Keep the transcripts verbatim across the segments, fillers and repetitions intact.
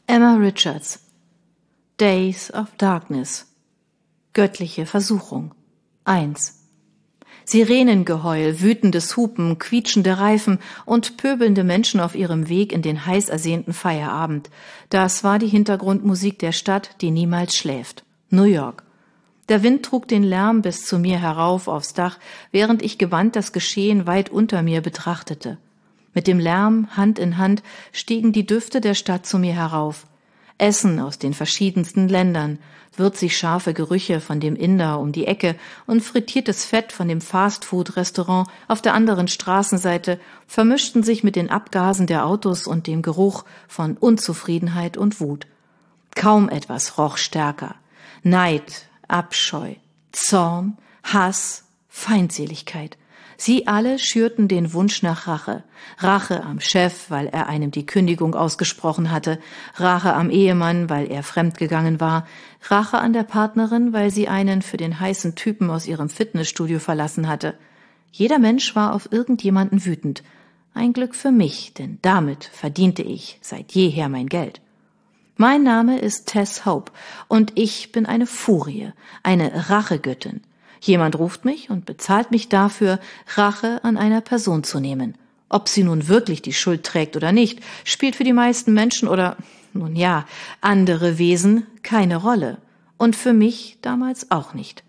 Emma Richards. Days of Darkness. Göttliche Versuchung. eins. Sirenengeheul, wütendes Hupen, quietschende Reifen und pöbelnde Menschen auf ihrem Weg in den heiß ersehnten Feierabend. Das war die Hintergrundmusik der Stadt, die niemals schläft. New York. Der Wind trug den Lärm bis zu mir herauf aufs Dach, während ich gewandt das Geschehen weit unter mir betrachtete. Mit dem Lärm, Hand in Hand, stiegen die Düfte der Stadt zu mir herauf. Essen aus den verschiedensten Ländern, würzig scharfe Gerüche von dem Inder um die Ecke und frittiertes Fett von dem Fastfood-Restaurant auf der anderen Straßenseite vermischten sich mit den Abgasen der Autos und dem Geruch von Unzufriedenheit und Wut. Kaum etwas roch stärker. Neid, Abscheu, Zorn, Hass, Feindseligkeit. Sie alle schürten den Wunsch nach Rache. Rache am Chef, weil er einem die Kündigung ausgesprochen hatte. Rache am Ehemann, weil er fremdgegangen war. Rache an der Partnerin, weil sie einen für den heißen Typen aus ihrem Fitnessstudio verlassen hatte. Jeder Mensch war auf irgendjemanden wütend. Ein Glück für mich, denn damit verdiente ich seit jeher mein Geld. Mein Name ist Tess Hope und ich bin eine Furie, eine Rachegöttin. Jemand ruft mich und bezahlt mich dafür, Rache an einer Person zu nehmen. Ob sie nun wirklich die Schuld trägt oder nicht, spielt für die meisten Menschen oder, nun ja, andere Wesen keine Rolle. Und für mich damals auch nicht.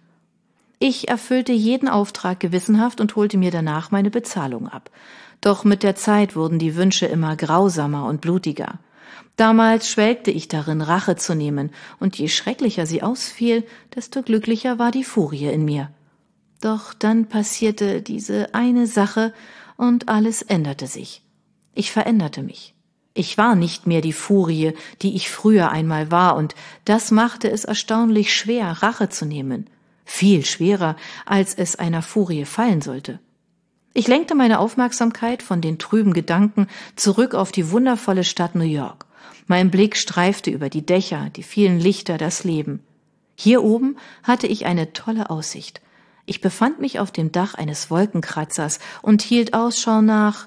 Ich erfüllte jeden Auftrag gewissenhaft und holte mir danach meine Bezahlung ab. Doch mit der Zeit wurden die Wünsche immer grausamer und blutiger. Damals schwelgte ich darin, Rache zu nehmen, und je schrecklicher sie ausfiel, desto glücklicher war die Furie in mir. Doch dann passierte diese eine Sache, und alles änderte sich. Ich veränderte mich. Ich war nicht mehr die Furie, die ich früher einmal war, und das machte es erstaunlich schwer, Rache zu nehmen. Viel schwerer, als es einer Furie fallen sollte. Ich lenkte meine Aufmerksamkeit von den trüben Gedanken zurück auf die wundervolle Stadt New York. Mein Blick streifte über die Dächer, die vielen Lichter, das Leben. Hier oben hatte ich eine tolle Aussicht. Ich befand mich auf dem Dach eines Wolkenkratzers und hielt Ausschau nach,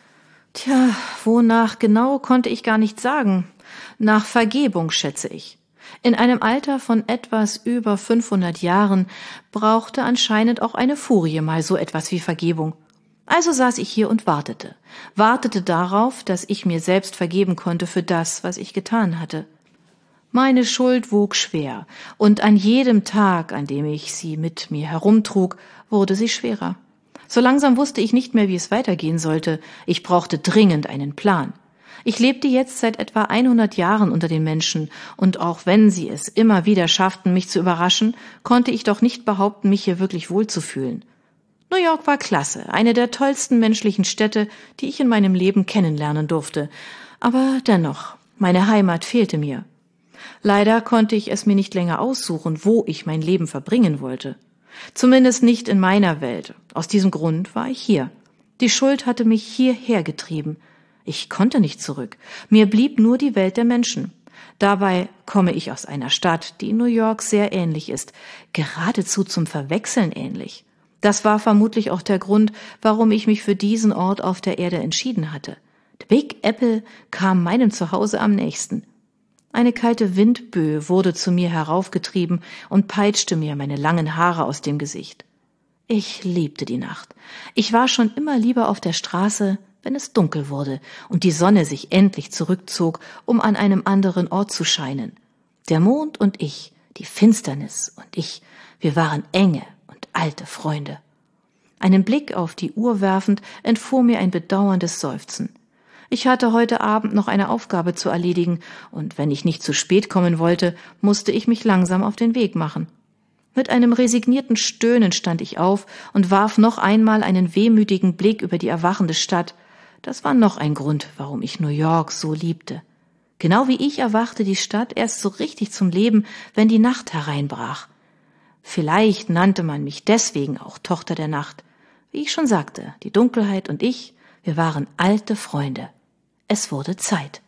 tja, wonach genau konnte ich gar nicht sagen. Nach Vergebung, schätze ich. In einem Alter von etwas über fünfhundert Jahren brauchte anscheinend auch eine Furie mal so etwas wie Vergebung. Also saß ich hier und wartete, wartete darauf, dass ich mir selbst vergeben konnte für das, was ich getan hatte. Meine Schuld wog schwer, und an jedem Tag, an dem ich sie mit mir herumtrug, wurde sie schwerer. So langsam wusste ich nicht mehr, wie es weitergehen sollte. Ich brauchte dringend einen Plan. Ich lebte jetzt seit etwa hundert Jahren unter den Menschen, und auch wenn sie es immer wieder schafften, mich zu überraschen, konnte ich doch nicht behaupten, mich hier wirklich wohlzufühlen. New York war klasse, eine der tollsten menschlichen Städte, die ich in meinem Leben kennenlernen durfte. Aber dennoch, meine Heimat fehlte mir. Leider konnte ich es mir nicht länger aussuchen, wo ich mein Leben verbringen wollte. Zumindest nicht in meiner Welt. Aus diesem Grund war ich hier. Die Schuld hatte mich hierher getrieben. Ich konnte nicht zurück. Mir blieb nur die Welt der Menschen. Dabei komme ich aus einer Stadt, die New York sehr ähnlich ist, geradezu zum Verwechseln ähnlich. Das war vermutlich auch der Grund, warum ich mich für diesen Ort auf der Erde entschieden hatte. The Big Apple kam meinem Zuhause am nächsten. Eine kalte Windböe wurde zu mir heraufgetrieben und peitschte mir meine langen Haare aus dem Gesicht. Ich liebte die Nacht. Ich war schon immer lieber auf der Straße, wenn es dunkel wurde und die Sonne sich endlich zurückzog, um an einem anderen Ort zu scheinen. Der Mond und ich, die Finsternis und ich, wir waren enge und alte Freunde. Einen Blick auf die Uhr werfend, entfuhr mir ein bedauerndes Seufzen. Ich hatte heute Abend noch eine Aufgabe zu erledigen, und wenn ich nicht zu spät kommen wollte, musste ich mich langsam auf den Weg machen. Mit einem resignierten Stöhnen stand ich auf und warf noch einmal einen wehmütigen Blick über die erwachende Stadt. Das war noch ein Grund, warum ich New York so liebte. Genau wie ich erwachte die Stadt erst so richtig zum Leben, wenn die Nacht hereinbrach. Vielleicht nannte man mich deswegen auch Tochter der Nacht. Wie ich schon sagte, die Dunkelheit und ich, wir waren alte Freunde. Es wurde Zeit.